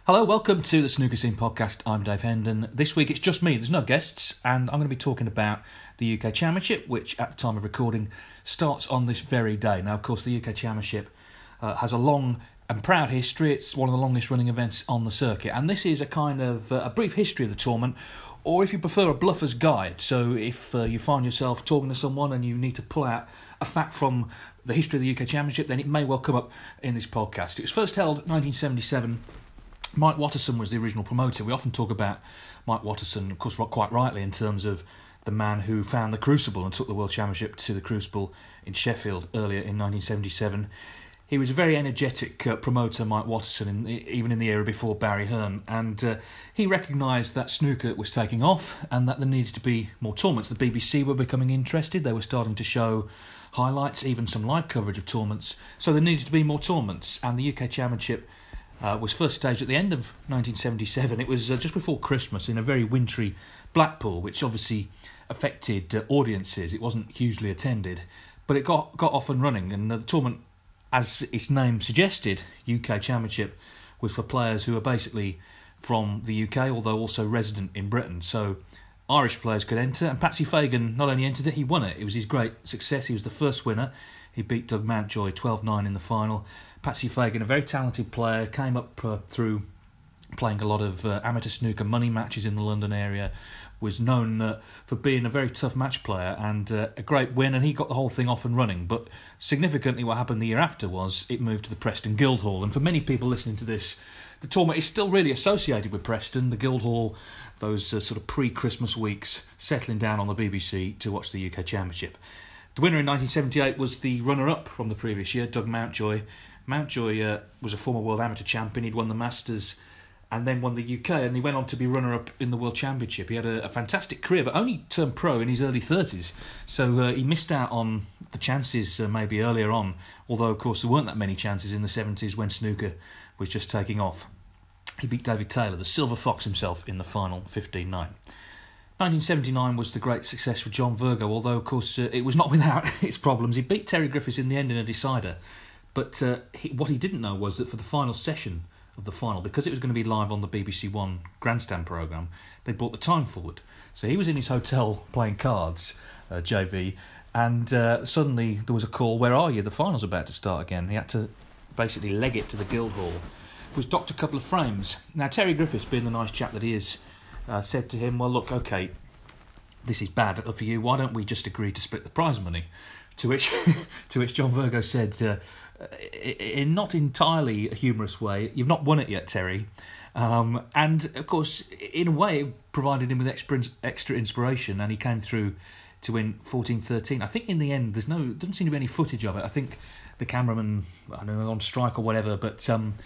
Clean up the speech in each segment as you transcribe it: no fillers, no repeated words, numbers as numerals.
Hello, welcome to the Snooker Scene Podcast. I'm Dave Hendon. This week it's just me, there's no guests, and I'm going to be talking about the UK Championship, which at the time of recording starts on this very day. Now, of course, the UK Championship has a long and proud history. It's one of the longest running events on the circuit, and this is a kind of a brief history of the tournament, or if you prefer, a bluffer's guide. So if you find yourself talking to someone and you need to pull out a fact from the history of the UK Championship, then it may well come up in this podcast. It was first held in 1977. Mike Watterson was the original promoter. We often talk about Mike Watterson, of course, quite rightly, in terms of the man who found the Crucible and took the World Championship to the Crucible in Sheffield earlier in 1977. He was a very energetic promoter, Mike Watterson, even in the era before Barry Hearn, and he recognised that snooker was taking off and that there needed to be more tournaments. The BBC were becoming interested. They were starting to show highlights, even some live coverage of tournaments, so there needed to be more tournaments, and the UK Championship was first staged at the end of 1977. It was just before Christmas in a very wintry Blackpool, which obviously affected audiences. It wasn't hugely attended, but it got off and running, and the tournament, as its name suggested, UK Championship, was for players who are basically from the UK, although also resident in Britain. So Irish players could enter, and Patsy Fagan not only entered it, he won it. It was his great success. He was the first winner. He beat Doug Mountjoy 12-9 in the final. Patsy Fagan, a very talented player, came up through playing a lot of amateur snooker money matches in the London area, was known for being a very tough match player and a great win, and he got the whole thing off and running. But significantly, what happened the year after was it moved to the Preston Guildhall, and for many people listening to this, the tournament is still really associated with Preston, the Guildhall, those sort of pre-Christmas weeks, settling down on the BBC to watch the UK Championship. The winner in 1978 was the runner-up from the previous year, Doug Mountjoy. Mountjoy was a former world amateur champion. He'd won the Masters and then won the UK, and he went on to be runner-up in the World Championship. He had a fantastic career, but only turned pro in his early 30s, so he missed out on the chances maybe earlier on, although of course there weren't that many chances in the 70s when snooker was just taking off. He beat David Taylor, the Silver Fox himself, in the final 15-9. 1979 was the great success for John Virgo, although of course it was not without its problems. He beat Terry Griffiths in the end in a decider, but what he didn't know was that for the final session of the final, because it was going to be live on the BBC One grandstand programme, they brought the time forward. So he was in his hotel playing cards, JV, and suddenly there was a call, "Where are you? The final's about to start again." He had to basically leg it to the Guildhall. It was docked a couple of frames. Now Terry Griffiths, being the nice chap that he is, said to him, "Well, look, OK, this is bad for you. Why don't we just agree to split the prize money?" To which John Virgo said, in not entirely a humorous way, "You've not won it yet, Terry." And of course, in a way, it provided him with extra inspiration, and he came through to win 14-13. I think in the end, doesn't seem to be any footage of it. I think the cameraman, I don't know, on strike or whatever, but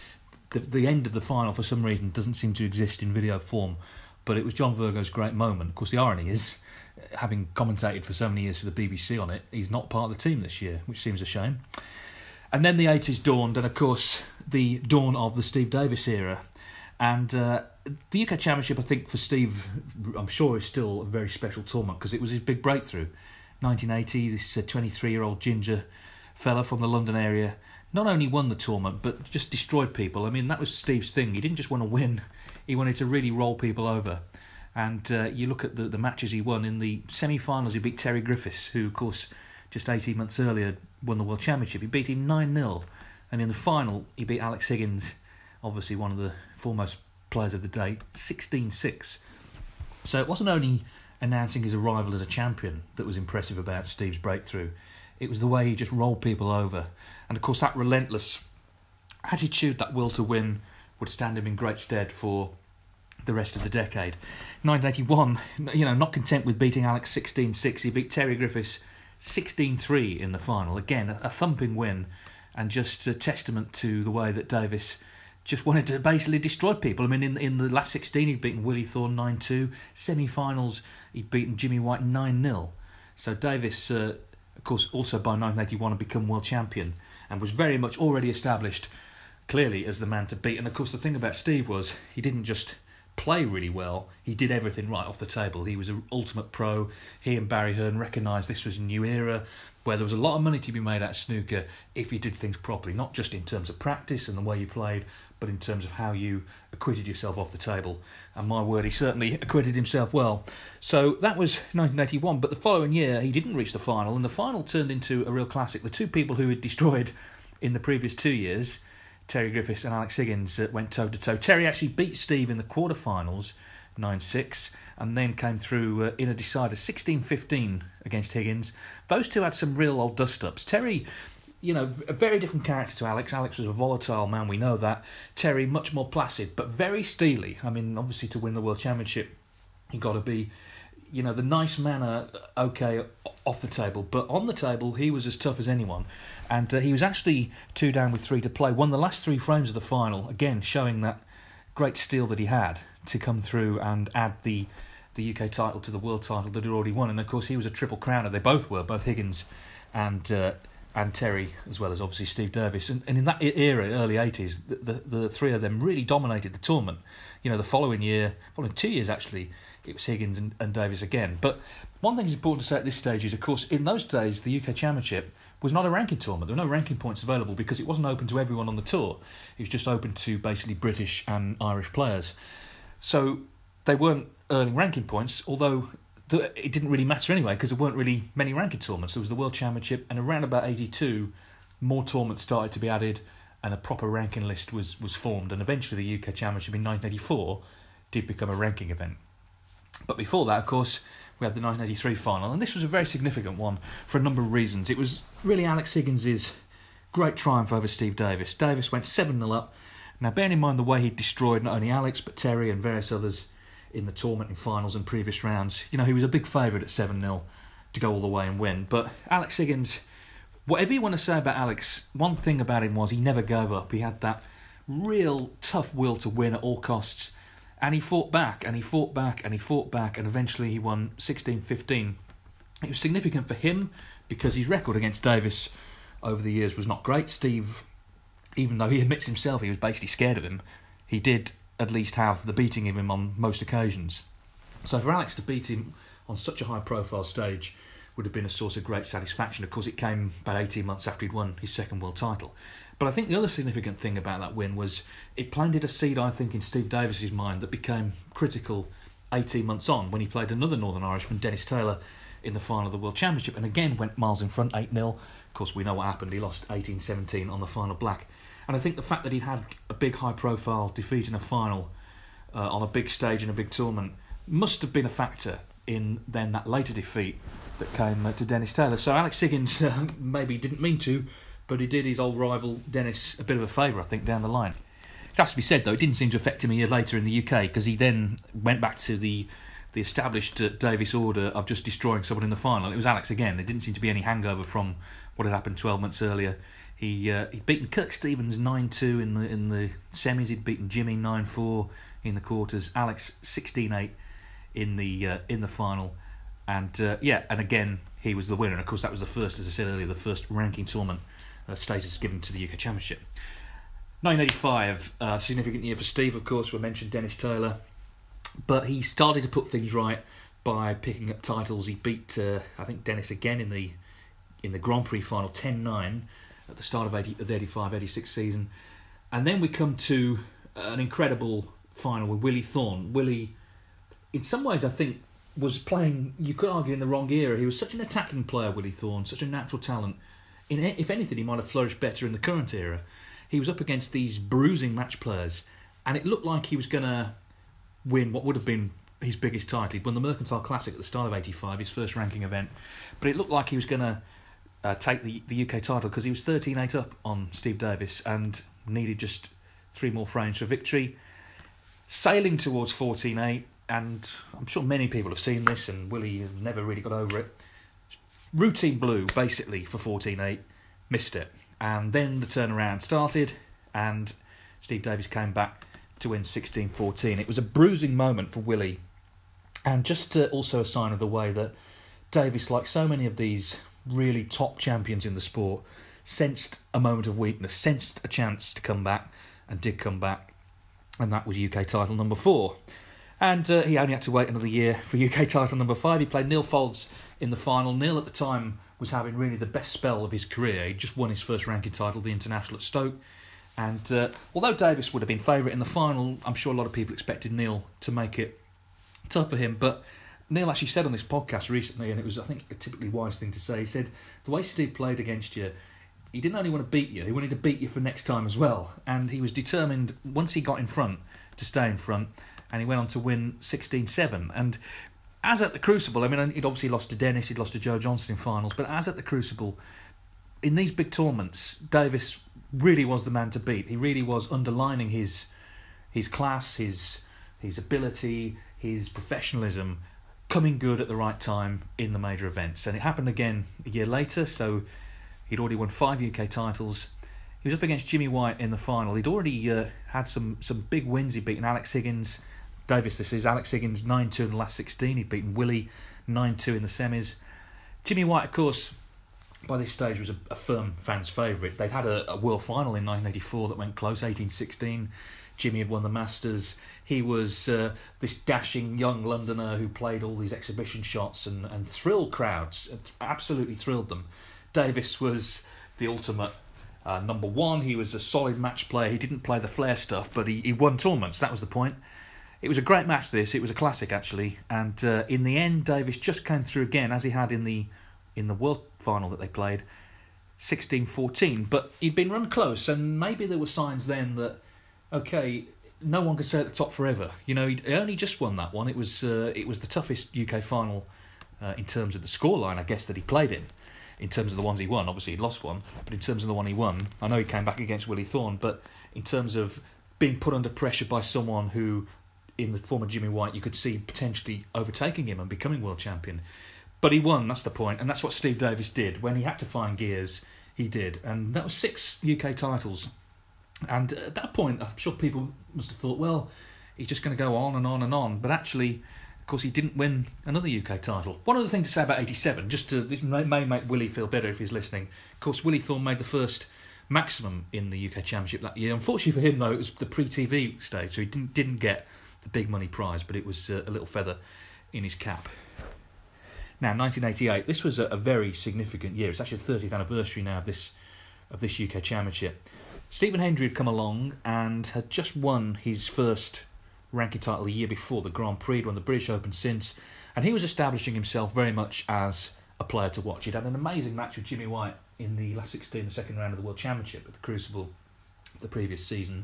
the end of the final for some reason doesn't seem to exist in video form. But it was John Virgo's great moment. Of course, the irony is, having commentated for so many years for the BBC on it, he's not part of the team this year, which seems a shame. And then the 80s dawned, and of course the dawn of the Steve Davis era. And the UK Championship, I think, for Steve, I'm sure is still a very special tournament because it was his big breakthrough. 1980, this 23-year-old ginger fella from the London area not only won the tournament, but just destroyed people. I mean, that was Steve's thing. He didn't just want to win, he wanted to really roll people over. And you look at the matches he won. In the semi-finals, he beat Terry Griffiths, who, of course, just 18 months earlier won the World Championship. He beat him 9-0. And in the final, he beat Alex Higgins, obviously one of the foremost players of the day, 16-6. So it wasn't only announcing his arrival as a champion that was impressive about Steve's breakthrough. It was the way he just rolled people over. And of course, that relentless attitude, that will to win, would stand him in great stead for the rest of the decade. 1981, not content with beating Alex 16-6, he beat Terry Griffiths 16-3 in the final. Again, a thumping win, and just a testament to the way that Davis just wanted to basically destroy people. I mean, in the last 16, he'd beaten Willie Thorne 9-2. Semi-finals, he'd beaten Jimmy White 9-0. So Davis, of course, also by 1981 had become world champion and was very much already established, clearly, as the man to beat. And of course, the thing about Steve was he didn't just play really well, he did everything right off the table. He was an ultimate pro. He and Barry Hearn recognised this was a new era. where there was a lot of money to be made out of snooker if you did things properly, not just in terms of practice and the way you played, but in terms of how you acquitted yourself off the table. And my word, he certainly acquitted himself well. So that was 1981, but the following year he didn't reach the final, and the final turned into a real classic. The two people who had destroyed in the previous 2 years, Terry Griffiths and Alex Higgins, went toe-to-toe. Terry actually beat Steve in the quarterfinals, 9-6, and then came through in a decider 16-15 against Higgins. Those two had some real old dust-ups. Terry, a very different character to Alex. Alex was a volatile man, we know that. Terry, much more placid, but very steely. I mean, obviously to win the World Championship, you've got to be, the nice manner, okay, off the table. But on the table, he was as tough as anyone. And he was actually 2 down with 3 to play. Won the last 3 frames of the final, again, showing that great steel that he had to come through and add the UK title to the world title that he'd already won. And of course he was a triple crowner. They both were, both Higgins and Terry, as well as obviously Steve Davis. And in that era, early 80s, the three of them really dominated the tournament. The following 2 years actually, it was Higgins and Davis again. But one thing is important to say at this stage is, of course, in those days the UK Championship was not a ranking tournament. There were no ranking points available because it wasn't open to everyone on the tour. It was just open to basically British and Irish players. So they weren't earning ranking points, although it didn't really matter anyway because there weren't really many ranking tournaments. There was the World Championship, and around about 82, more tournaments started to be added and a proper ranking list was formed, and eventually the UK Championship in 1984 did become a ranking event. But before that, of course, we had the 1983 final, and this was a very significant one for a number of reasons. It was really Alex Higgins' great triumph over Steve Davis. Davis went 7-0 up. Now, bearing in mind the way he destroyed not only Alex, but Terry and various others in the tournament, in finals and previous rounds, he was a big favourite at 7-0 to go all the way and win. But Alex Higgins, whatever you want to say about Alex, one thing about him was he never gave up. He had that real tough will to win at all costs. And he fought back, and he fought back, and he fought back, and eventually he won 16-15. It was significant for him because his record against Davis over the years was not great. Steve, even though he admits himself he was basically scared of him, he did at least have the beating of him on most occasions. So for Alex to beat him on such a high-profile stage would have been a source of great satisfaction. Of course, it came about 18 months after he'd won his second world title. But I think the other significant thing about that win was it planted a seed, I think, in Steve Davis's mind that became critical 18 months on when he played another Northern Irishman, Dennis Taylor, in the final of the World Championship, and again went miles in front, 8-0. Of course, we know what happened. He lost 18-17 on the final black. And I think the fact that he'd had a big high-profile defeat in a final on a big stage in a big tournament must have been a factor in then that later defeat that came to Dennis Taylor. So Alex Higgins maybe didn't mean to, but he did his old rival Dennis a bit of a favour, I think, down the line. It has to be said, though, it didn't seem to affect him a year later in the UK because he then went back to the established Davis order of just destroying someone in the final. It was Alex again. There didn't seem to be any hangover from what had happened 12 months earlier. He'd beaten Kirk Stevens 9-2 in the semis. He'd beaten Jimmy 9-4 in the quarters. Alex 16-8 in the final, and again he was the winner. And of course, that was the first, as I said earlier, the first ranking tournament status given to the UK Championship. 1985, significant year for Steve. Of course, we mentioned Dennis Taylor, but he started to put things right by picking up titles. He beat I think Dennis again in the Grand Prix final 10-9. At the start of the 85-86 season. And then we come to an incredible final with Willie Thorne. Willie, in some ways, I think, was playing, you could argue, in the wrong era. He was such an attacking player, Willie Thorne, such a natural talent. If anything, he might have flourished better in the current era. He was up against these bruising match players, and it looked like he was going to win what would have been his biggest title. He'd won the Mercantile Classic at the start of 85, his first ranking event, but it looked like he was going to take the UK title because he was 13-8 up on Steve Davis and needed just 3 more frames for victory. Sailing towards 14-8, and I'm sure many people have seen this, and Willie has never really got over it. Routine blue, basically, for 14-8, missed it. And then the turnaround started, and Steve Davis came back to win 16-14. It was a bruising moment for Willie, and just also a sign of the way that Davis, like so many of these really top champions in the sport, sensed a moment of weakness, sensed a chance to come back, and did come back, and that was UK title number 4. And he only had to wait another year for UK title number 5. He played Neil Foulds in the final. Neil at the time was having really the best spell of his career. He just won his first ranking title, the International at Stoke. And although Davis would have been favourite in the final, I'm sure a lot of people expected Neil to make it tough for him. But Neil actually said on this podcast recently, and it was, I think, a typically wise thing to say, he said, the way Steve played against you, he didn't only want to beat you, he wanted to beat you for next time as well. And he was determined, once he got in front, to stay in front, and he went on to win 16-7. And as at the Crucible, I mean, he'd obviously lost to Dennis, he'd lost to Joe Johnson in finals, but as at the Crucible, in these big tournaments, Davis really was the man to beat. He really was underlining his class, his ability, his professionalism, coming good at the right time in the major events. And it happened again a year later, so he'd already won 5 UK titles. He was up against Jimmy White in the final. He'd already had some big wins. He'd beaten Alex Higgins. Davis, this is Alex Higgins 9-2 in the last 16. He'd beaten Willie 9-2 in the semis. Jimmy White, of course, by this stage was a firm fans' favourite. They'd had a world final in 1984 that went close, 18-16. Jimmy had won the Masters. He was this dashing young Londoner who played all these exhibition shots and thrilled crowds, absolutely thrilled them. Davis was the ultimate number one. He was a solid match player. He didn't play the flair stuff, but he won tournaments. That was the point. It was a great match, this. It was a classic, actually. And in the end, Davis just came through again, as he had in the World Final that they played, 16-14. But he'd been run close, and maybe there were signs then that, okay, no one could stay at the top forever. You know, he only just won that one. It was the toughest UK final in terms of the scoreline, I guess, that he played in terms of the ones he won. Obviously, he lost one, but in terms of the one he won, I know he came back against Willie Thorne, but in terms of being put under pressure by someone who, in the form of Jimmy White, you could see potentially overtaking him and becoming world champion. But he won, that's the point, and that's what Steve Davis did. When he had to find gears, he did. And that was 6 UK titles. And at that point, I'm sure people must have thought, well, he's just going to go on and on and on. But actually, of course, he didn't win another UK title. One other thing to say about 87, this may make Willie feel better if he's listening. Of course, Willie Thorne made the first maximum in the UK Championship that year. Unfortunately for him, though, it was the pre-TV stage, so he didn't get the big money prize, but it was a little feather in his cap. Now, 1988, this was a very significant year. It's actually the 30th anniversary now of this UK Championship. Stephen Hendry had come along and had just won his first ranking title the year before, the Grand Prix. He'd won the British Open since, and he was establishing himself very much as a player to watch. He'd had an amazing match with Jimmy White in the last 16, the second round of the World Championship at the Crucible the previous season,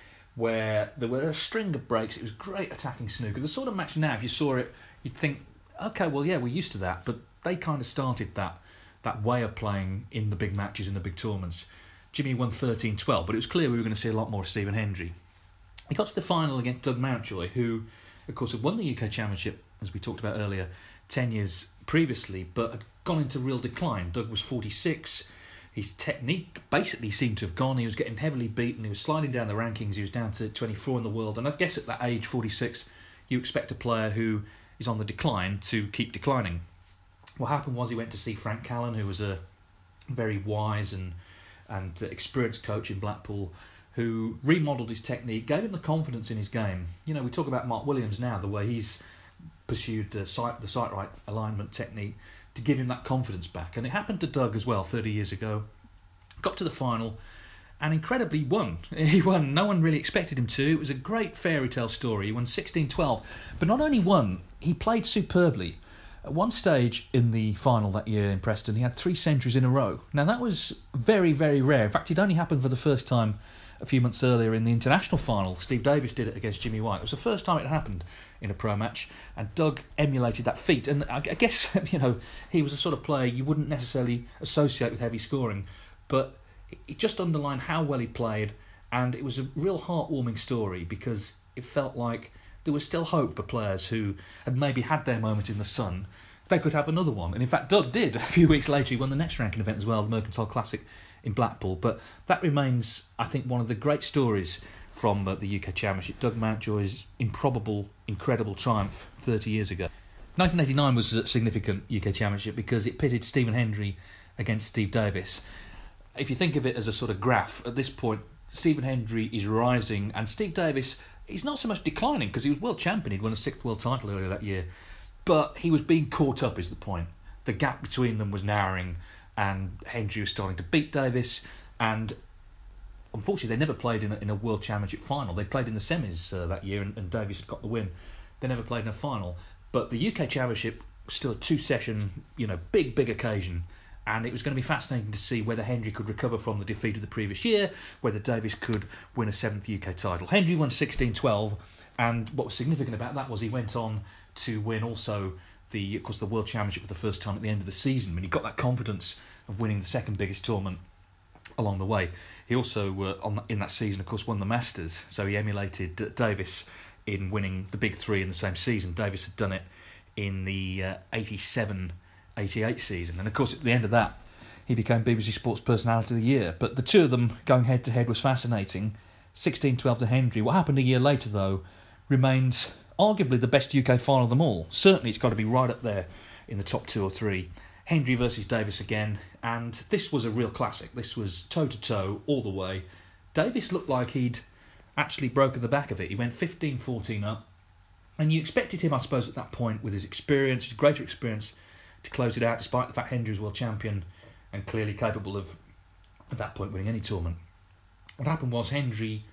where there were a string of breaks. It was great attacking snooker. The sort of match now, if you saw it, you'd think, okay, well, yeah, we're used to that, but they kind of started that way of playing in the big matches, in the big tournaments. Jimmy won 13-12, but it was clear we were going to see a lot more of Stephen Hendry. He got to the final against Doug Mountjoy, who, of course, had won the UK Championship, as we talked about earlier, 10 years previously, but had gone into real decline. Doug was 46. His technique basically seemed to have gone. He was getting heavily beaten. He was sliding down the rankings. He was down to 24 in the world. And I guess at that age, 46, you expect a player who is on the decline to keep declining. What happened was he went to see Frank Callan, who was a very wise and experienced coach in Blackpool, who remodelled his technique, gave him the confidence in his game. You know, we talk about Mark Williams now, the way he's pursued the sight-right alignment technique to give him that confidence back. And it happened to Doug as well 30 years ago. Got to the final and incredibly won. He won. No one really expected him to. It was a great fairy tale story. He won 16-12. But not only won, he played superbly. At one stage in the final that year in Preston, he had 3 centuries in a row. Now, that was very, very rare. In fact, it only happened for the first time a few months earlier in the international final. Steve Davis did it against Jimmy White. It was the first time it had happened in a pro match, and Doug emulated that feat. And I guess, you know, he was a sort of player you wouldn't necessarily associate with heavy scoring, but it just underlined how well he played, and it was a real heartwarming story because it felt like there was still hope for players who had maybe had their moment in the sun. They could have another one. And in fact, Doug did. A few weeks later, he won the next ranking event as well, the Mercantile Classic in Blackpool. But that remains, I think, one of the great stories from the UK Championship. Doug Mountjoy's improbable, incredible triumph 30 years ago. 1989 was a significant UK Championship because it pitted Stephen Hendry against Steve Davis. If you think of it as a sort of graph, at this point, Stephen Hendry is rising, and Steve Davis, he's not so much declining because he was world champion. He'd won a 6th world title earlier that year. But he was being caught up, is the point. The gap between them was narrowing, and Hendry was starting to beat Davis. And unfortunately, they never played in a World Championship final. They played in the semis that year, and Davis had got the win. They never played in a final. But the UK Championship was still a 2-session, big occasion. And it was going to be fascinating to see whether Hendry could recover from the defeat of the previous year, whether Davis could win a 7th UK title. Hendry won 16-12, and what was significant about that was he went on to win also the World Championship for the first time at the end of the season, when he got that confidence of winning the second biggest tournament along the way. He also, in that season, of course, won the Masters, so he emulated Davis in winning the big three in the same season. Davis had done it in the 87-88 season, and of course at the end of that he became BBC Sports Personality of the Year. But the two of them going head to head was fascinating. 16-12 to Hendry. What happened a year later, though, remains arguably the best UK final of them all. Certainly it's got to be right up there in the top 2 or 3. Hendry versus Davis again, and this was a real classic. This was toe-to-toe all the way. Davis looked like he'd actually broken the back of it. He went 15-14 up, and you expected him, I suppose, at that point, with his experience, his greater experience, to close it out, despite the fact Hendry was world champion and clearly capable of, at that point, winning any tournament. What happened was Hendry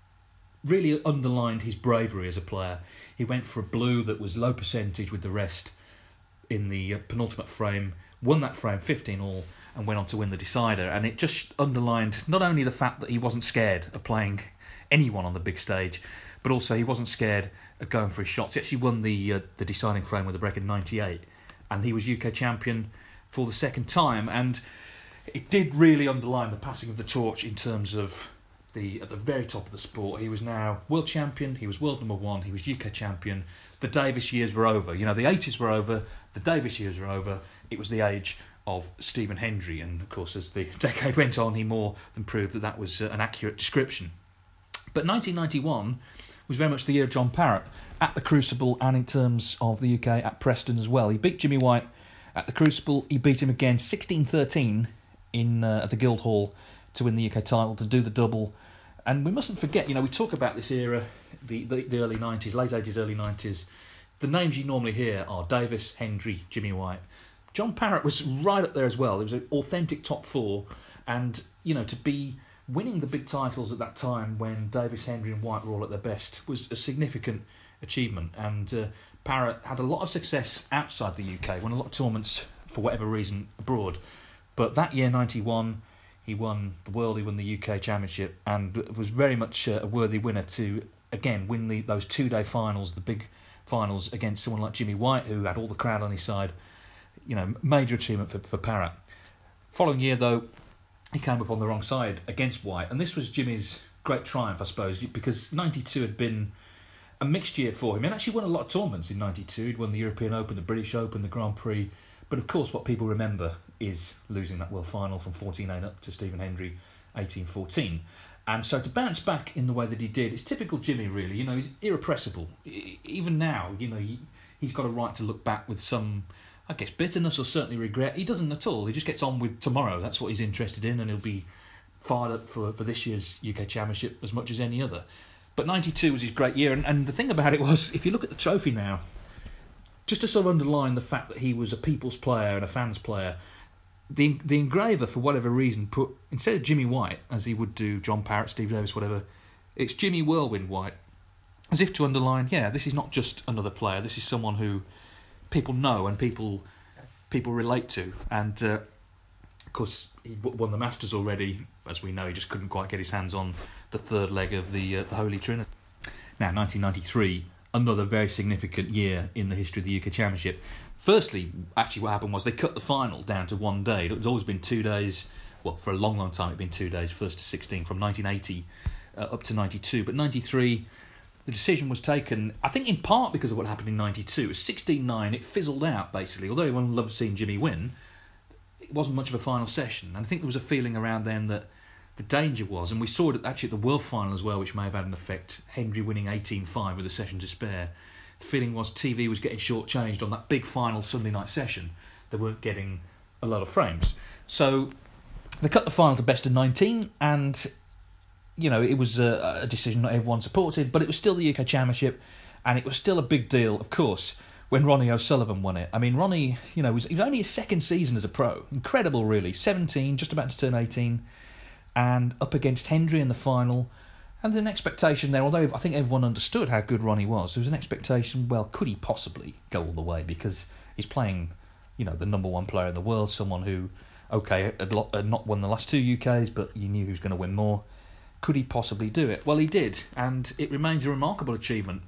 really underlined his bravery as a player. He went for a blue that was low percentage with the rest in the penultimate frame, won that frame 15 all, and went on to win the decider. And it just underlined not only the fact that he wasn't scared of playing anyone on the big stage, but also he wasn't scared of going for his shots. He actually won the deciding frame with a break in 98, and he was UK champion for the second time. And it did really underline the passing of the torch in terms of at the very top of the sport. He was now world champion, he was world number 1, he was UK champion. The Davis years were over. The 80s were over, the Davis years were over. It was the age of Stephen Hendry, and of course as the decade went on he more than proved that was an accurate description. But 1991 was very much the year of John Parrott at the Crucible, and in terms of the UK at Preston as well. He beat Jimmy White at the Crucible. He beat him again 16-13 at the Guildhall to win the UK title, to do the double. And we mustn't forget, we talk about this era, the early 90s, late 80s, early 90s. The names you normally hear are Davis, Hendry, Jimmy White. John Parrott was right up there as well. It was an authentic top 4, and to be winning the big titles at that time when Davis, Hendry and White were all at their best was a significant achievement. And Parrott had a lot of success outside the UK, won a lot of tournaments for whatever reason abroad. But that year, 91, he won the World, he won the UK Championship, and was very much a worthy winner to, again, win those 2-day finals, the big finals, against someone like Jimmy White, who had all the crowd on his side. Major achievement for Parrott. Following year, though, he came up on the wrong side against White, and this was Jimmy's great triumph, I suppose, because 92 had been a mixed year for him. He actually won a lot of tournaments in 92. He'd won the European Open, the British Open, the Grand Prix. But of course, what people remember is losing that World Final from 14-8 up to Stephen Hendry, 18-14. And so to bounce back in the way that he did, it's typical Jimmy, really. He's irrepressible. Even now, he's got a right to look back with some, I guess, bitterness or certainly regret. He doesn't at all. He just gets on with tomorrow. That's what he's interested in, and he'll be fired up for this year's UK Championship as much as any other. But 92 was his great year, and the thing about it was, if you look at the trophy now, just to sort of underline the fact that he was a people's player and a fans player, the engraver, for whatever reason, put, instead of Jimmy White, as he would do John Parrott, Steve Davis, whatever, it's Jimmy Whirlwind White, as if to underline, this is not just another player, this is someone who people know and people relate to. And of course, he won the Masters already. As we know, he just couldn't quite get his hands on the third leg of the Holy Trinity. Now, 1993, another very significant year in the history of the UK Championship. Firstly, actually what happened was they cut the final down to 1 day. It had always been 2 days. Well, for a long, long time it had been 2 days, 1st to 16, from 1980 up to 92. But 93, the decision was taken, I think in part because of what happened in 92. It was 16-9, it fizzled out, basically. Although everyone loved seeing Jimmy win, it wasn't much of a final session. And I think there was a feeling around then that the danger was, and we saw it actually at the World Final as well, which may have had an effect, Hendry winning 18-5 with a session to spare. The feeling was TV was getting shortchanged on that big final Sunday night session. They weren't getting a lot of frames. So they cut the final to best of 19, and it was a decision not everyone supported, but it was still the UK Championship, and it was still a big deal, of course, when Ronnie O'Sullivan won it. I mean, Ronnie, he was only his second season as a pro. Incredible, really. 17, just about to turn 18, and up against Hendry in the final. And there's an expectation there, although I think everyone understood how good Ronnie was, there was an expectation, well, could he possibly go all the way? Because he's playing, the number one player in the world, someone who, had not won the last two UKs, but you knew he was going to win more. Could he possibly do it? Well, he did, and it remains a remarkable achievement.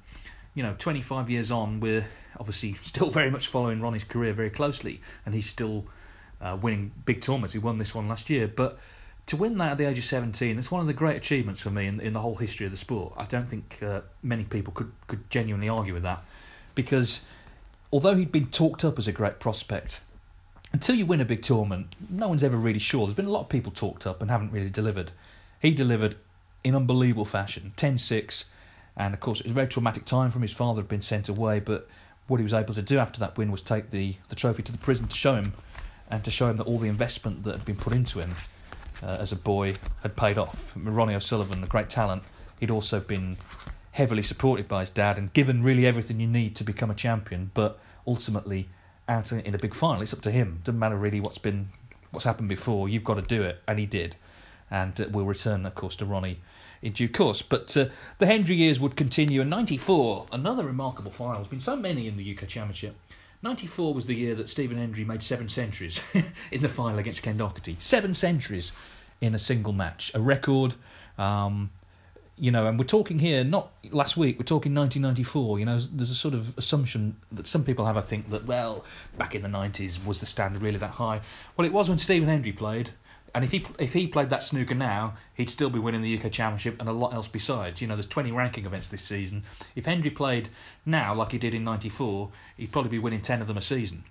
25 years on, we're obviously still very much following Ronnie's career very closely, and he's still winning big tournaments. He won this one last year, but to win that at the age of 17, it's one of the great achievements for me in the whole history of the sport. I don't think many people could genuinely argue with that, because although he'd been talked up as a great prospect, until you win a big tournament, no one's ever really sure. There's been a lot of people talked up and haven't really delivered. He delivered in unbelievable fashion, 10-6, and of course it was a very traumatic time for him. His father had been sent away, but what he was able to do after that win was take the trophy to the prison to show him that all the investment that had been put into him as a boy had paid off. Ronnie O'Sullivan, a great talent, he'd also been heavily supported by his dad and given really everything you need to become a champion, but ultimately out in a big final, it's up to him. Doesn't matter really what's happened before, you've got to do it, and he did. And we'll return, of course, to Ronnie in due course. But the Hendry years would continue. In 94, another remarkable final. There's been so many in the UK Championship. 94 was the year that Stephen Hendry made 7 centuries in the final against Ken Doherty. 7 centuries in a single match. A record, and we're talking here, not last week, we're talking 1994. There's a sort of assumption that some people have, I think, that, well, back in the 90s, was the standard really that high? Well, it was when Stephen Hendry played. And if he played that snooker now, he'd still be winning the UK Championship and a lot else besides. There's 20 ranking events this season. If Hendry played now like he did in 94, he'd probably be winning 10 of them a season.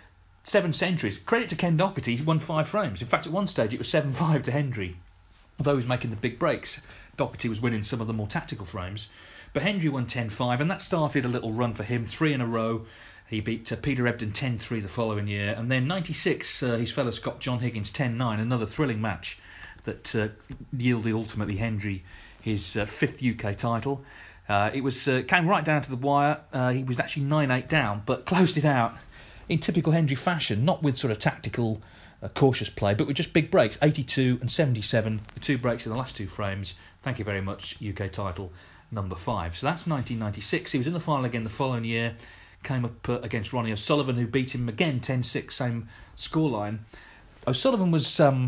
7 centuries. Credit to Ken Doherty, he won 5 frames. In fact, at one stage it was 7-5 to Hendry. Although he was making the big breaks, Doherty was winning some of the more tactical frames. But Hendry won 10-5, and that started a little run for him, 3 in a row. He beat Peter Ebdon 10-3 the following year. And then 96, his fellow Scot John Higgins 10-9, another thrilling match that yielded ultimately Hendry his 5th UK title. It came right down to the wire. He was actually 9-8 down, but closed it out in typical Hendry fashion, not with sort of tactical, cautious play, but with just big breaks, 82 and 77, the 2 breaks in the last 2 frames. Thank you very much, UK title number 5. So that's 1996. He was in the final again the following year. Came up against Ronnie O'Sullivan, who beat him again 10-6, same scoreline. O'Sullivan was in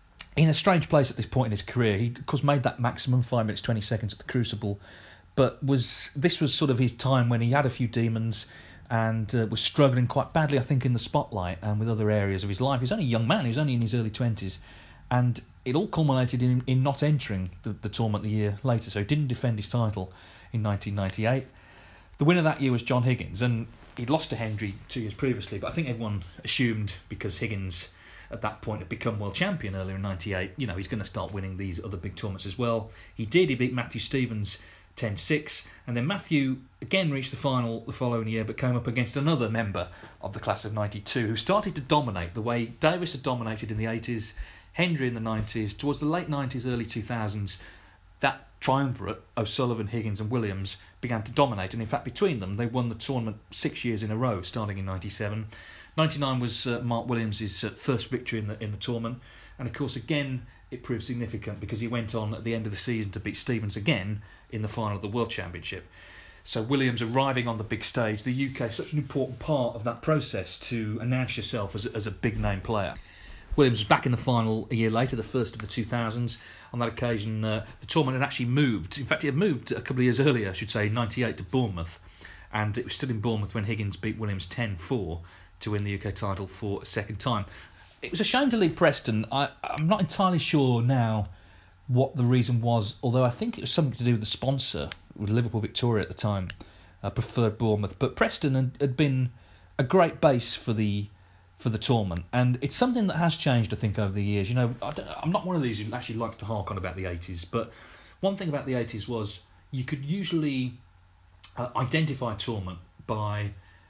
a strange place at this point in his career. He, of course, made that maximum 5 minutes 20 seconds at the Crucible, but this was sort of his time when he had a few demons and was struggling quite badly, I think, in the spotlight and with other areas of his life. He's only a young man. He was only in his early 20s, and it all culminated in not entering the tournament the year later, so he didn't defend his title in 1998. The winner that year was John Higgins, and he'd lost to Hendry 2 years previously, but I think everyone assumed, because Higgins at that point had become world champion earlier in 98, he's going to start winning these other big tournaments as well. He did. He beat Matthew Stevens 10-6, and then Matthew again reached the final the following year, but came up against another member of the class of 92 who started to dominate the way Davis had dominated in the 80s, Hendry in the 90s, towards the late 90s, early 2000s. That triumvirate, O'Sullivan, Higgins and Williams, began to dominate, and in fact between them they won the tournament 6 years in a row, starting in 97. 99 was Mark Williams' first victory in the tournament, and of course again it proved significant because he went on at the end of the season to beat Stevens again in the final of the World Championship. So Williams arriving on the big stage, the UK, such an important part of that process to announce yourself as a big name player. Williams was back in the final a year later, the first of the 2000s. On that occasion, the tournament had actually moved. In fact, it had moved a couple of years earlier, I should say, 98 to Bournemouth. And it was still in Bournemouth when Higgins beat Williams 10-4 to win the UK title for a second time. It was a shame to leave Preston. I'm not entirely sure now what the reason was, although I think it was something to do with the sponsor, with Liverpool Victoria at the time, preferred Bournemouth. But Preston had been a great base for the tournament, and it's something that has changed, I think, over the years. I'm not one of these who actually likes to hark on about the 80s, but one thing about the 80s was you could usually identify a tournament by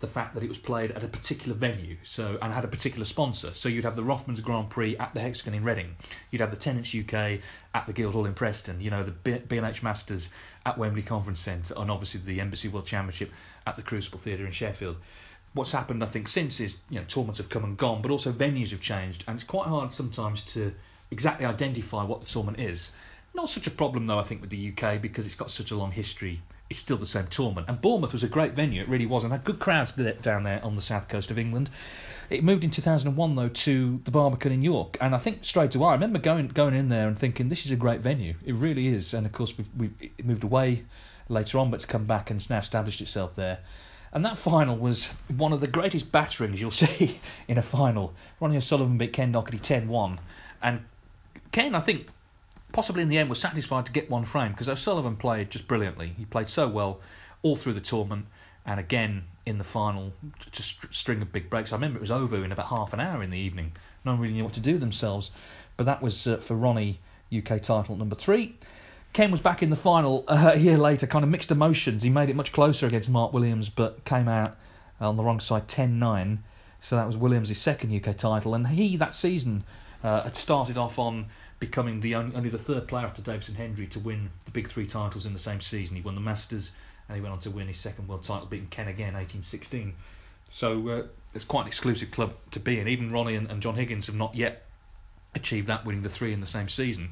the fact that it was played at a particular venue, and had a particular sponsor. So you'd have the Rothmans Grand Prix at the Hexagon in Reading, you'd have the Tenants UK at the Guildhall in Preston, the B&H Masters at Wembley Conference Centre, and obviously the Embassy World Championship at the Crucible Theatre in Sheffield. What's happened, I think, since is tournaments have come and gone, but also venues have changed, and it's quite hard sometimes to exactly identify what the tournament is. Not such a problem though, I think, with the UK, because it's got such a long history. It's still the same tournament. And Bournemouth was a great venue, it really was, and had good crowds down there on the south coast of England. It moved in 2001, though, to the Barbican in York, and I think straight away, I remember going in there and thinking, this is a great venue. It really is, and of course, it moved away later on, but it's come back and it's now established itself there. And that final was one of the greatest batterings you'll see in a final. Ronnie O'Sullivan beat Ken Doherty 10-1, and Ken, I think, possibly in the end was satisfied to get one frame, because O'Sullivan played just brilliantly. He played so well all through the tournament, and again in the final, just string of big breaks. I remember it was over in about half an hour in the evening. No one really knew what to do with themselves. But that was for Ronnie, UK title number 3. Ken was back in the final a year later, kind of mixed emotions. He made it much closer against Mark Williams, but came out on the wrong side 10-9. So that was Williams' second UK title, and he that season had started off on becoming only the third player after Davis and Hendry to win the big 3 titles in the same season. He won the Masters, and he went on to win his second world title, beating Ken again, 18-16. So it's quite an exclusive club to be in. Even Ronnie and John Higgins have not yet achieved that, winning the 3 in the same season.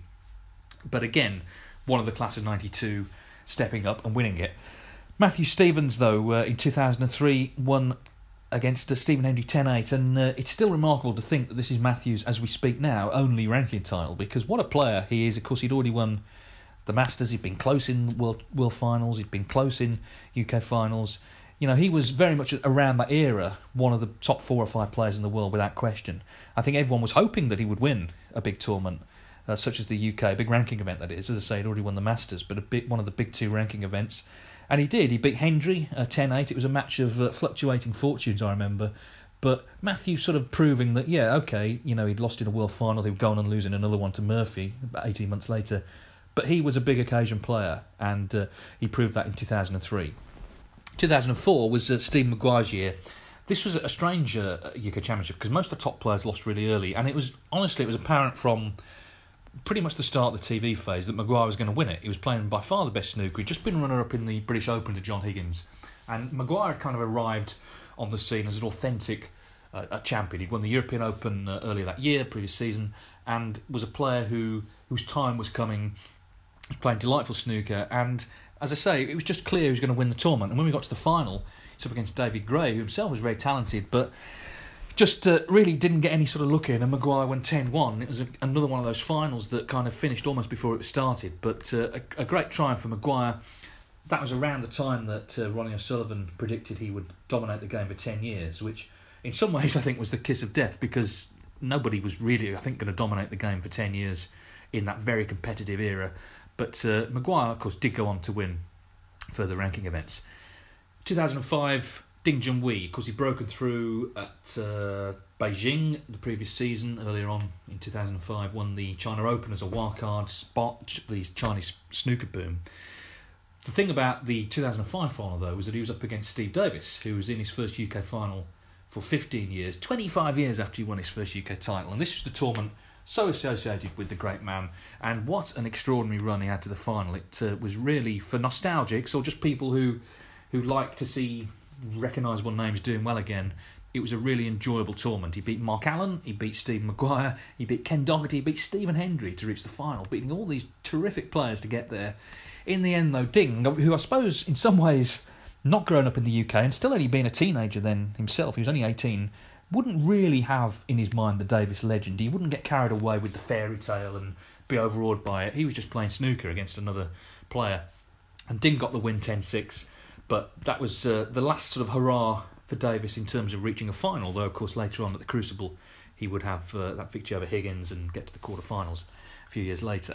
But again, one of the class of 92 stepping up and winning it. Matthew Stevens, though, in 2003 won against Stephen Hendry 10-8, and it's still remarkable to think that this is Matthew's, as we speak now, only ranking title, because what a player he is. Of course, he'd already won the Masters, he'd been close in World Finals, he'd been close in UK Finals. He was very much around that era one of the top 4 or 5 players in the world without question. I think everyone was hoping that he would win a big tournament, such as the UK, a big ranking event that is. As I say, he'd already won the Masters, but one of the big 2 ranking events. And he did. He beat Hendry 10-8. It was a match of fluctuating fortunes, I remember. But Matthew sort of proving that, he'd lost in a world final. He would go on and lose in another one to Murphy about 18 months later. But he was a big occasion player, and he proved that in 2003. 2004 was Steve Maguire's year. This was a strange UK Championship, because most of the top players lost really early. And it was apparent from pretty much the start of the TV phase that Maguire was going to win it. He was playing by far the best snooker. He'd just been runner-up in the British Open to John Higgins, and Maguire had kind of arrived on the scene as an authentic champion. He'd won the European Open earlier that year, previous season, and was a player whose time was coming. He was playing delightful snooker, and as I say, it was just clear he was going to win the tournament. And when we got to the final, it's up against David Gray, who himself was very talented, but just really didn't get any sort of look in, and Maguire won 10-1. It was another one of those finals that kind of finished almost before it started, but a great triumph for Maguire. That was around the time that Ronnie O'Sullivan predicted he would dominate the game for 10 years, which in some ways I think was the kiss of death, because nobody was really, I think, going to dominate the game for 10 years in that very competitive era. But Maguire, of course, did go on to win further ranking events. 2005... Ding Junhui, because he'd broken through at Beijing the previous season, earlier on in 2005, won the China Open as a wildcard spot, the Chinese snooker boom. The thing about the 2005 final, though, was that he was up against Steve Davis, who was in his first UK final for 15 years, 25 years after he won his first UK title. And this was the tournament so associated with the great man, and what an extraordinary run he had to the final. It was really for nostalgics, or just people who like to see recognisable names doing well again. It was a really enjoyable tournament. He beat Mark Allen, he beat Stephen Maguire, he beat Ken Doherty, he beat Stephen Hendry to reach the final, beating all these terrific players to get there. In the end, though, Ding, who I suppose in some ways not grown up in the UK and still only being a teenager then himself, he was only 18, wouldn't really have in his mind the Davis legend. He wouldn't get carried away with the fairy tale and be overawed by it. He was just playing snooker against another player. And Ding got the win 10-6. But that was the last sort of hurrah for Davis in terms of reaching a final, though, of course, later on at the Crucible, he would have that victory over Higgins and get to the quarterfinals a few years later.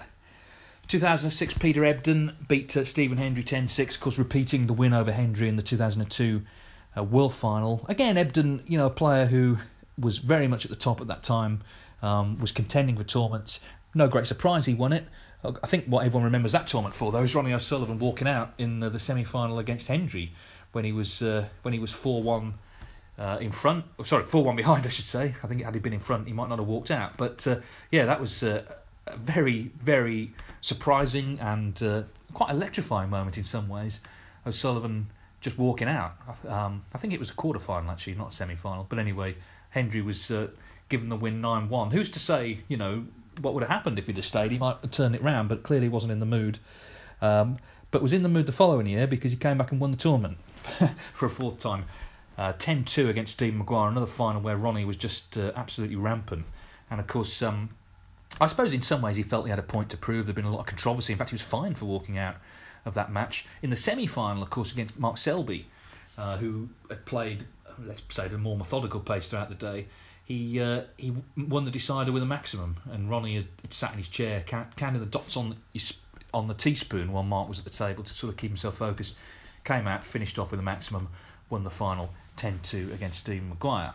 2006, Peter Ebdon beat Stephen Hendry 10-6, of course, repeating the win over Hendry in the 2002 World Final. Again, Ebdon, a player who was very much at the top at that time, was contending for tournaments. No great surprise he won it. I think what everyone remembers that tournament for, though, is Ronnie O'Sullivan walking out in the semi-final against Hendry, when he was 4-1 in front. Oh, sorry, 4-1 behind, I should say. I think had he been in front, he might not have walked out. But that was a very, very surprising and quite electrifying moment in some ways. O'Sullivan just walking out. I think it was a quarter-final, actually, not a semi-final. But anyway, Hendry was given the win 9-1. Who's to say, what would have happened if he'd have stayed? He might have turned it round, but clearly wasn't in the mood. But was in the mood the following year because he came back and won the tournament for a fourth time. 10-2 against Stephen Maguire, another final where Ronnie was just absolutely rampant. And of course, I suppose in some ways he felt he had a point to prove. There'd been a lot of controversy. In fact, he was fined for walking out of that match. In the semi-final, of course, against Mark Selby, who had played, let's say, at a more methodical pace throughout the day, he won the decider with a maximum, and Ronnie had sat in his chair, counting the dots on the teaspoon while Mark was at the table to sort of keep himself focused. Came out, finished off with a maximum, won the final 10-2 against Stephen Maguire.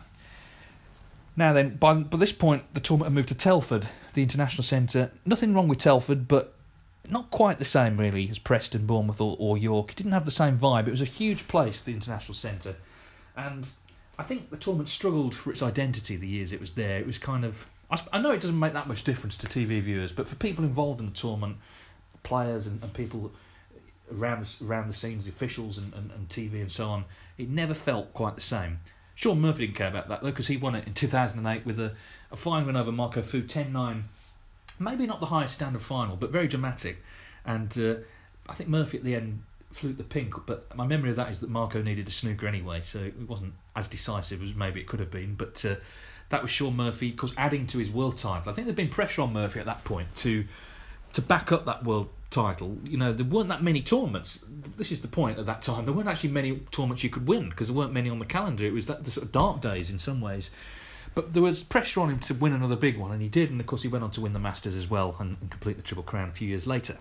Now then, by this point, the tournament had moved to Telford, the International Centre. Nothing wrong with Telford, but not quite the same, really, as Preston, Bournemouth or York. It didn't have the same vibe. It was a huge place, the International Centre. And I think the tournament struggled for its identity the years it was there. It was kind of... I know it doesn't make that much difference to TV viewers, but for people involved in the tournament, the players and people around the scenes, the officials and TV and so on, it never felt quite the same. Sean Murphy didn't care about that, though, because he won it in 2008 with a fine win over Marco Fu, 10-9. Maybe not the highest standard final, but very dramatic. And I think Murphy at the end fluked the pink, but my memory of that is that Marco needed a snooker anyway, so it wasn't as decisive as maybe it could have been. But that was Sean Murphy, of course, adding to his world title. I think there'd been pressure on Murphy at that point to back up that world title. There weren't that many tournaments. This is the point at that time. There weren't actually many tournaments you could win because there weren't many on the calendar. It was the sort of dark days in some ways. But there was pressure on him to win another big one, and he did. And of course, he went on to win the Masters as well and complete the Triple Crown a few years later.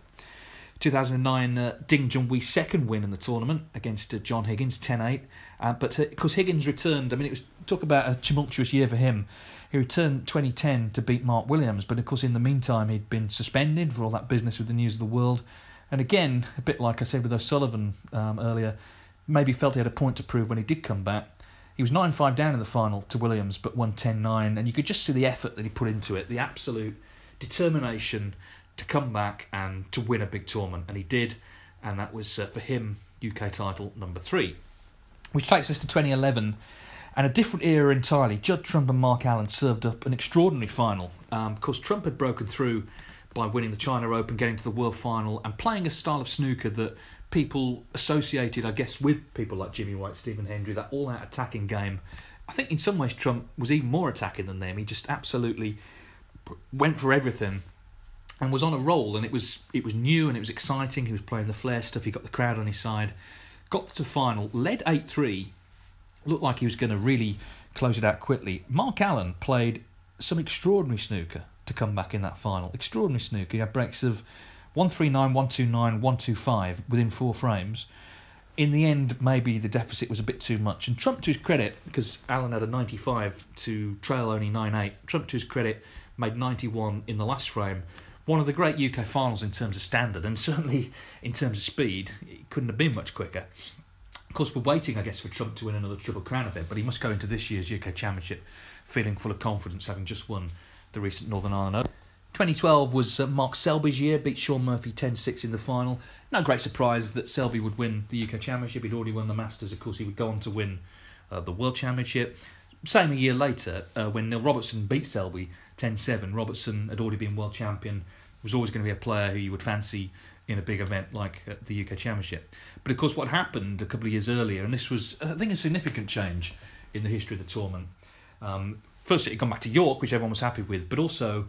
2009, Ding Junhui's second win in the tournament against John Higgins, 10-8. But of course, Higgins returned. I mean, talk about a tumultuous year for him. He returned 2010 to beat Mark Williams, but of course in the meantime he'd been suspended for all that business with the News of the World. And again, a bit like I said with O'Sullivan earlier, maybe felt he had a point to prove when he did come back. He was 9-5 down in the final to Williams, but won 10-9, and you could just see the effort that he put into it, the absolute determination to come back and to win a big tournament, and he did, and that was, for him, UK title number 3. Which takes us to 2011, and a different era entirely. Judd Trump and Mark Allen served up an extraordinary final. Of course, Trump had broken through by winning the China Open, getting to the World Final, and playing a style of snooker that people associated, I guess, with people like Jimmy White, Stephen Hendry, that all-out attacking game. I think in some ways Trump was even more attacking than them. He just absolutely went for everything and was on a roll, and it was new and it was exciting. He was playing the flair stuff, he got the crowd on his side, got to the final, led 8-3, looked like he was going to really close it out quickly. Mark Allen played some extraordinary snooker to come back in that final. Extraordinary snooker. He had breaks of 1-3-9, 1-2-9, 1-2-5 within 4 frames. In the end, maybe the deficit was a bit too much. And Trump, to his credit, because Allen had a 95 to trail only 9-8, Trump, to his credit, made 91 in the last frame. One of the great UK finals in terms of standard, and certainly in terms of speed. It couldn't have been much quicker. Of course, we're waiting, I guess, for Trump to win another Triple Crown event, but he must go into this year's UK Championship feeling full of confidence, having just won the recent Northern Ireland Open. 2012 was Mark Selby's year, beat Sean Murphy 10-6 in the final. No great surprise that Selby would win the UK Championship. He'd already won the Masters. Of course, he would go on to win the World Championship. Same a year later, when Neil Robertson beat Selby 10-7, Robertson had already been World Champion, was always going to be a player who you would fancy in a big event like the UK Championship. But of course what happened a couple of years earlier, and this was, I think, a significant change in the history of the tournament. Firstly, it had gone back to York, which everyone was happy with, but also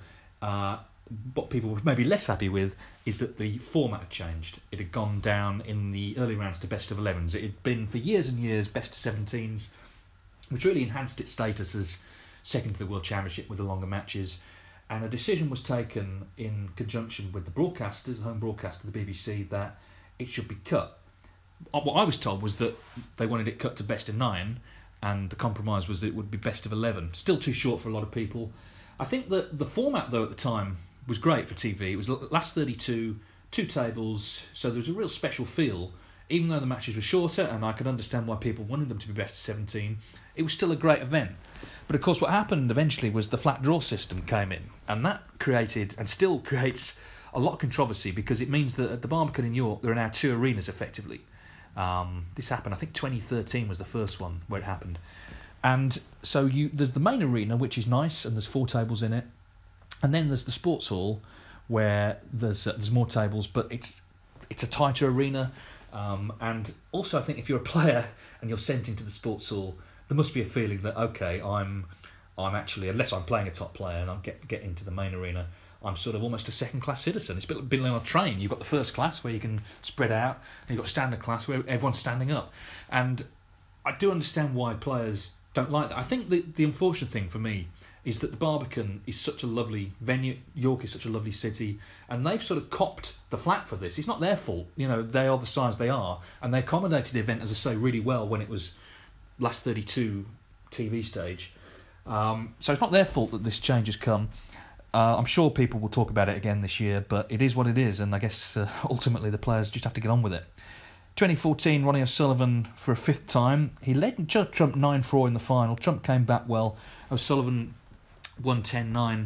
what people were maybe less happy with is that the format had changed. It had gone down in the early rounds to best of 11s. It had been for years and years best of 17s, which really enhanced its status as second to the World Championship with the longer matches. And a decision was taken in conjunction with the broadcasters, the home broadcaster, the BBC, that it should be cut. What I was told was that they wanted it cut to best of 9, and the compromise was that it would be best of 11. Still too short for a lot of people. I think that the format, though, at the time was great for TV. It was last 32, 2 tables, so there was a real special feel even though the matches were shorter, and I could understand why people wanted them to be best of 17, it was still a great event. But of course what happened eventually was the flat draw system came in, and that created, and still creates, a lot of controversy, because it means that at the Barbican in York there are now 2 arenas effectively. This happened, I think 2013 was the first one where it happened. And so there's the main arena, which is nice, and there's 4 tables in it. And then there's the sports hall, where there's more tables, but it's a tighter arena. And also, I think if you're a player and you're sent into the sports hall, there must be a feeling that, okay, I'm actually, unless I'm playing a top player and I get into the main arena, I'm sort of almost a second-class citizen. It's a bit like on a train. You've got the first class where you can spread out, and you've got standard class where everyone's standing up. And I do understand why players don't like that. I think the unfortunate thing for me is that the Barbican is such a lovely venue, York is such a lovely city, and they've sort of copped the flak for this. It's not their fault. You know, they are the size they are, and they accommodated the event, as I say, really well when it was last 32 TV stage. So it's not their fault that this change has come. I'm sure people will talk about it again this year, but it is what it is, and I guess ultimately the players just have to get on with it. 2014, Ronnie O'Sullivan for a 5th time. He led Judd Trump 9-4 in the final. Trump came back well. O'Sullivan won 10-9.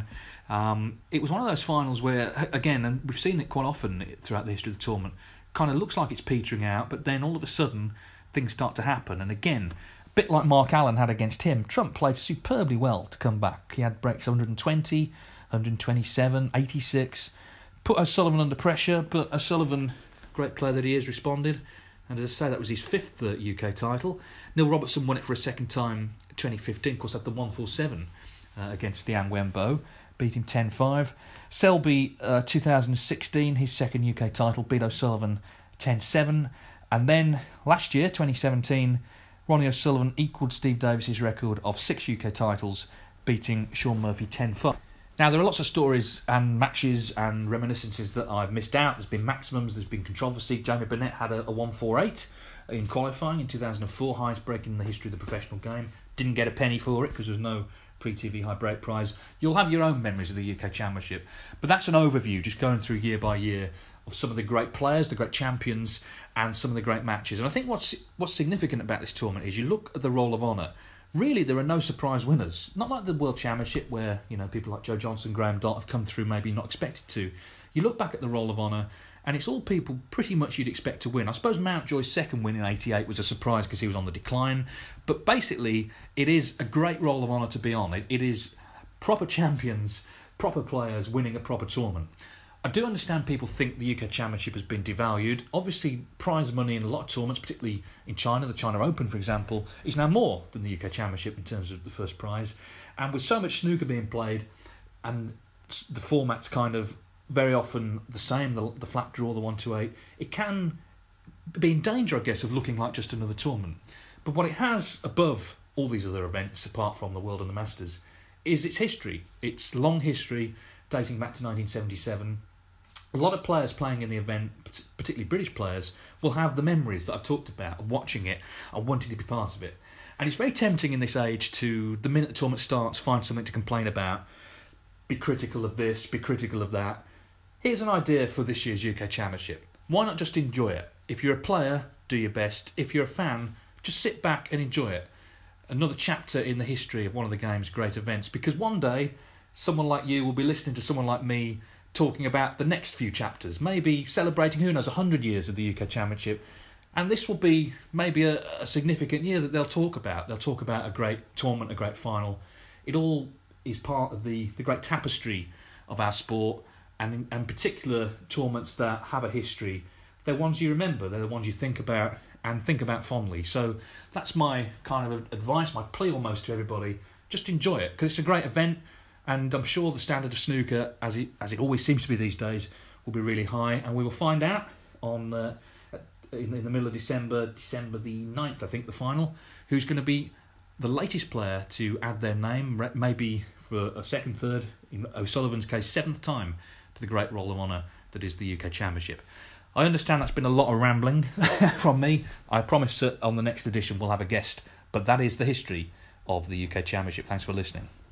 It was one of those finals where, again, and we've seen it quite often throughout the history of the tournament, kind of looks like it's petering out, but then all of a sudden things start to happen. And again, a bit like Mark Allen had against him, Trump played superbly well to come back. He had breaks 120, 127, 86. Put O'Sullivan under pressure, but O'Sullivan, great player that he is, responded. And as I say, that was his 5th UK title. Neil Robertson won it for a second time in 2015. Of course, had the 147 against Liang Wenbo, beat him 10-5. Selby, 2016, his 2nd UK title, beat O'Sullivan 10-7. And then last year, 2017, Ronnie O'Sullivan equalled Steve Davis's record of 6 UK titles, beating Shaun Murphy 10-5. Now, there are lots of stories and matches and reminiscences that I've missed out. There's been maximums, there's been controversy. Jamie Burnett had a 148 in qualifying in 2004, highest break in the history of the professional game. Didn't get a penny for it because there was no pre-TV high break prize. You'll have your own memories of the UK Championship. But that's an overview, just going through year by year, of some of the great players, the great champions, and some of the great matches. And I think what's significant about this tournament is you look at the Roll of Honour. Really, there are no surprise winners. Not like the World Championship, where people like Joe Johnson, Graham Dott have come through maybe not expected to. You look back at the Roll of Honour, and it's all people pretty much you'd expect to win. I suppose Mountjoy's 2nd win in '88 was a surprise because he was on the decline. But basically, it is a great Roll of Honour to be on. It is proper champions, proper players winning a proper tournament. I do understand people think the UK Championship has been devalued. Obviously, prize money in a lot of tournaments, particularly in China, the China Open, for example, is now more than the UK Championship in terms of the first prize. And with so much snooker being played, and the format's kind of very often the same, the flat draw, the 1-8, it can be in danger, I guess, of looking like just another tournament. But what it has above all these other events, apart from the World and the Masters, is its history. Its long history, dating back to 1977. A lot of players playing in the event, particularly British players, will have the memories that I've talked about of watching it and wanting to be part of it. And it's very tempting in this age to, the minute the tournament starts, find something to complain about, be critical of this, be critical of that. Here's an idea for this year's UK Championship. Why not just enjoy it? If you're a player, do your best. If you're a fan, just sit back and enjoy it. Another chapter in the history of one of the game's great events, because one day someone like you will be listening to someone like me talking about the next few chapters, maybe celebrating, who knows, 100 years of the UK Championship. And this will be maybe a significant year that they'll talk about. They'll talk about a great tournament, a great final. It all is part of the great tapestry of our sport, and in particular tournaments that have a history. They're ones you remember, they're the ones you think about and think about fondly. So that's my kind of advice, my plea almost to everybody. Just enjoy it, because it's a great event. And I'm sure the standard of snooker, as it always seems to be these days, will be really high. And we will find out on in the middle of December the 9th, I think, the final, who's going to be the latest player to add their name, maybe for a second, third, in O'Sullivan's case, 7th time, to the great Roll of Honour that is the UK Championship. I understand that's been a lot of rambling from me. I promise that on the next edition we'll have a guest, but that is the history of the UK Championship. Thanks for listening.